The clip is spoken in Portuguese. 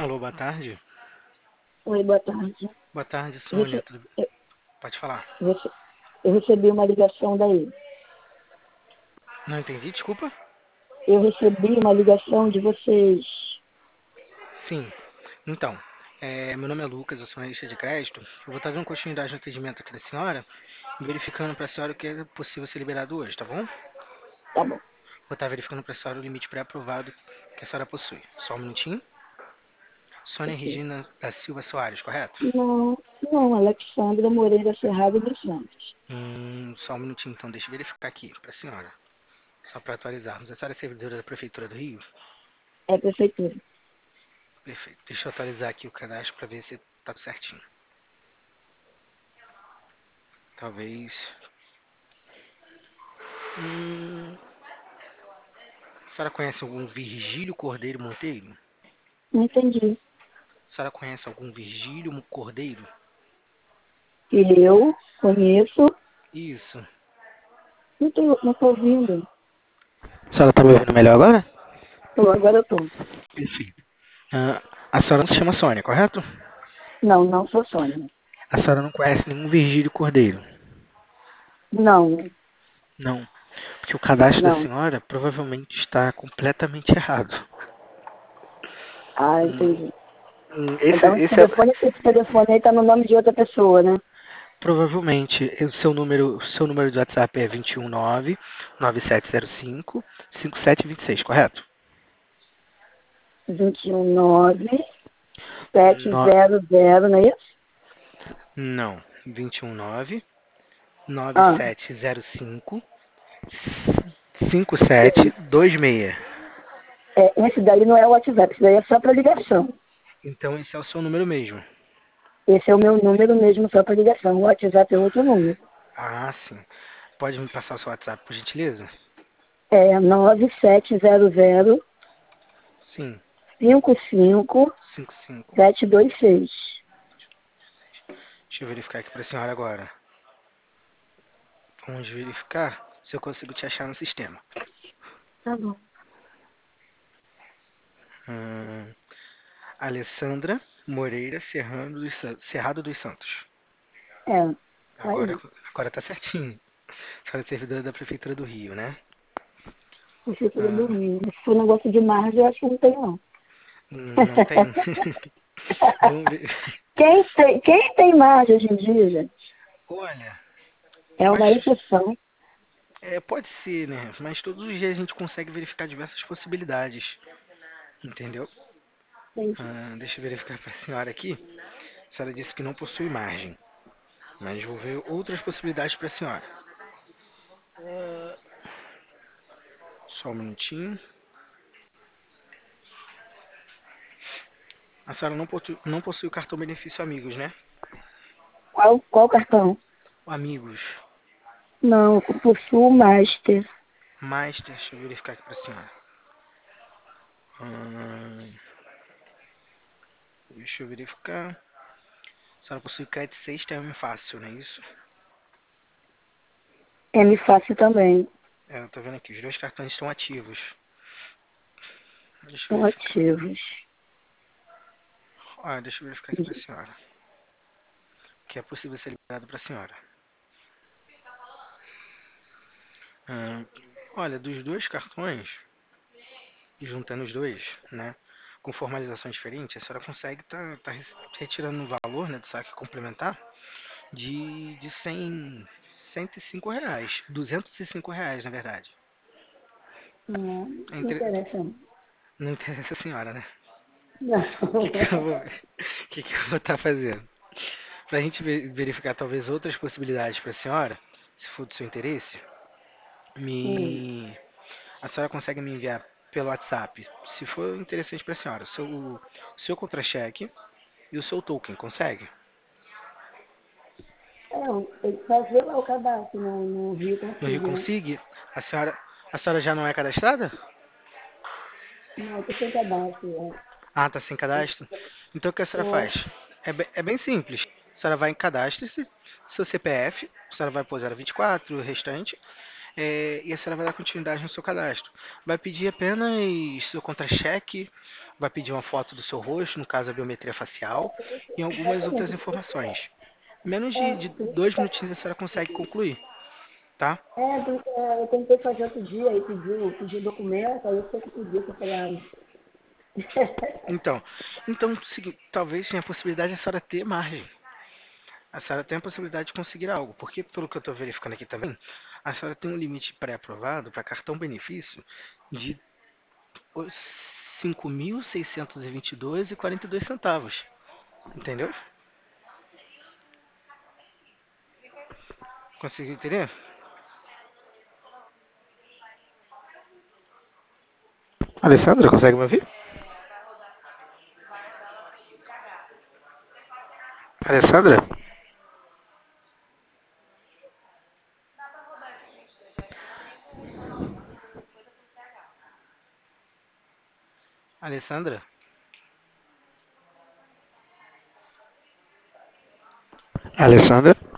Alô, boa tarde. Oi, boa tarde. Boa tarde, Eu Sônia. rece- Tudo... Pode falar. eu rece- eu recebi uma ligação daí. Não entendi, desculpa? Eu recebi uma ligação de vocês. Sim. Então, meu nome é Lucas, eu sou analista de crédito. Eu vou estar dando continuidade no atendimento aqui da senhora, verificando para a senhora o que é possível ser liberado hoje, tá bom? Tá bom. Vou estar verificando para a senhora o limite pré-aprovado que a senhora possui. Só um minutinho. Sônia Ok. Regina da Silva Soares, correto? Não, não, Alexandra Moreira Cerrado dos Santos. Só um minutinho, então deixa eu verificar aqui para a senhora. Só para atualizarmos. A senhora é servidora da Prefeitura do Rio? É prefeitura. Perfeito. Deixa eu atualizar aqui o cadastro para ver se tá tudo certinho. Talvez. Hum, A senhora conhece algum Virgílio Cordeiro Monteiro? Não entendi. A senhora conhece algum Virgílio Cordeiro? Eu conheço. Isso. Não tô ouvindo. A senhora tá me ouvindo melhor agora? Agora eu tô. Perfeito. A senhora não se chama Sônia, correto? Não, não sou Sônia. A senhora não conhece nenhum Virgílio Cordeiro? Não, Não. Porque o cadastro da não. senhora provavelmente está completamente errado. Ah, Hum, entendi. Esse, Então esse é esse telefone aí tá no nome de outra pessoa, né? provavelmente o seu número de WhatsApp é 219 9705 5726, correto? 219 No, 700, não é isso? não, 219 Ah, 9705 5726. esse daí não é o WhatsApp, esse daí é só para ligação. Então esse é o seu número mesmo. Esse é o meu número mesmo só para ligação. O WhatsApp é outro número. Ah, sim. Pode me passar o seu WhatsApp, por gentileza? É 9700 Sim. 55. 55726. Deixa eu verificar aqui para a senhora agora. Vamos verificar se eu consigo te achar no sistema. Tá bom. Hum, Alessandra Moreira Cerrado dos Santos. É, tá Agora, aí. agora tá certinho. A senhora é servidora da Prefeitura do Rio, né? Prefeitura do Ah, Rio. Se for negócio de margem, eu acho que não tem, não. não tem? Vamos ver. Quem tem margem hoje em dia, gente? Olha, É eu uma acho. exceção. Pode ser, né? Mas todos os dias a gente consegue verificar diversas possibilidades. Entendeu? Entendi. Deixa eu verificar para a senhora aqui. A senhora disse que não possui margem. Mas vou ver outras possibilidades para a senhora. Só um minutinho. A senhora não possui o cartão benefício Amigos, né? Qual cartão? O Amigos. Não, eu possuo o Master. Mas deixa eu verificar aqui para a senhora. Hum, Deixa eu verificar. A senhora possui crédito sexta é fácil, não é isso? M Fácil também. Eu tô vendo aqui, os dois cartões estão ativos. Deixa eu Estão verificar. ativos. Deixa eu verificar aqui para a senhora. Que é possível ser liberado para a senhora. Hum, Olha, dos dois cartões, juntando os dois, né? Com formalizações diferentes, a senhora consegue tá retirando o valor, né, do saque complementar de 105 reais. R$ 205, na verdade. Não, É não inter... interessa, não. Não interessa a senhora, né? Não. O que que eu vou estar fazendo? Para a gente verificar talvez outras possibilidades para a senhora, se for do seu interesse, Hum. me a senhora consegue me enviar pelo WhatsApp, se for interessante para a senhora, o seu contra-cheque e o seu token, consegue? Tem que fazer lá o cadastro no Rio No Rio Consigo, né? Consigue, a senhora já não é cadastrada? Não, eu tô sem cadastro. Ah, tá sem cadastro? Então o que a senhora Tô. faz? É bem simples. A senhora vai em cadastre-se, seu CPF, a senhora vai pôr 024, o restante, e a senhora vai dar continuidade no seu cadastro. Vai pedir apenas seu contra-cheque, vai pedir uma foto do seu rosto, no caso a biometria facial, e algumas outras Exatamente. informações. Menos de É, 2 minutinhos a senhora consegue concluir, tá? eu tentei fazer outro dia e pedi o documento, aí eu sei que pedi, eu falei, Então, então, talvez tenha a possibilidade de a senhora ter margem. A senhora tem a possibilidade de conseguir algo, porque pelo que eu estou verificando aqui também, a senhora tem um limite pré-aprovado para cartão benefício de R$ 5.622,42. Entendeu? Conseguiu entender? Alessandra, consegue me ouvir? Alessandra? Alessandra? Alessandra?